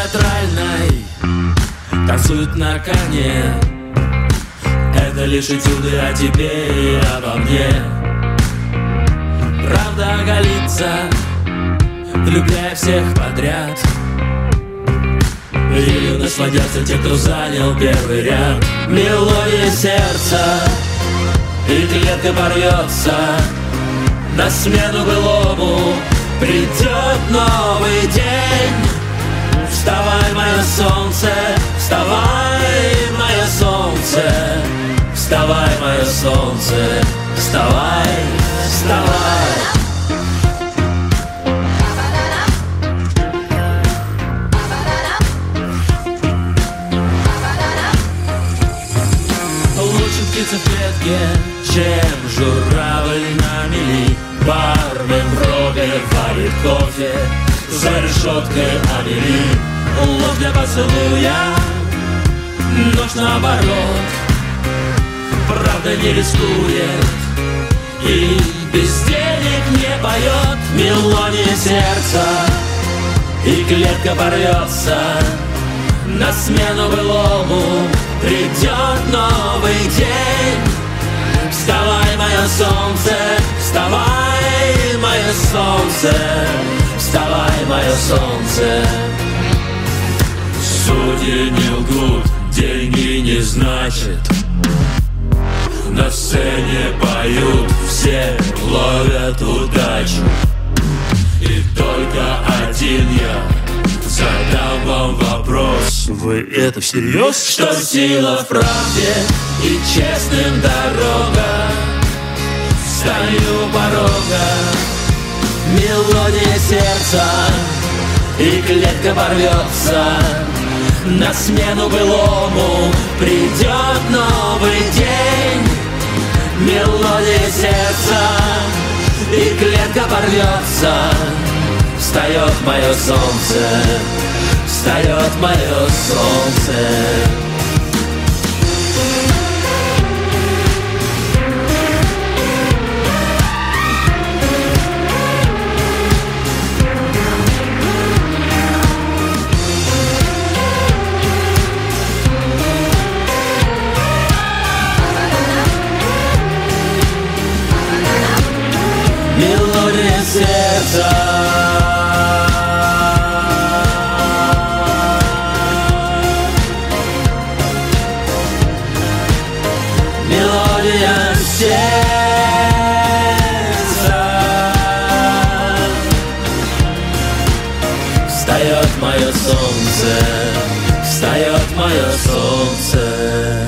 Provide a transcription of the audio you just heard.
театральной танцуют на коне. Это лишь этюды о тебе и обо мне. Правда оголится, влюбляя всех подряд. И насладятся те, кто занял первый ряд. Мелодия сердца, и клетка порвется. На смену былому придет новый день. Вставай, мое солнце, вставай, мое солнце, вставай, мое солнце, вставай, вставай. Лучше птица в клетке, чем журавль на мели. Бармен в робе варит кофе за решеткой Амели. Ложь для поцелуя, ночь наоборот. Правда не рискует и без денег не поет. Мелодия сердца, и клетка порвется. На смену былому придет новый день. Вставай, мое солнце, вставай, мое солнце, вставай, мое солнце. Судьи не лгут, деньги не значит. На сцене поют, все ловят удачу. И только один я задам вам вопрос: вы это всерьез? Что сила в правде и честным дорога. Стою у порога, мелодия сердца, и клетка порвется. На смену былому придет новый день. Мелодия сердца, и клетка порвется. Встает мое солнце, встает мое солнце. Мелодия сердца. Мелодия сердца. Встает мое солнце, встает мое солнце.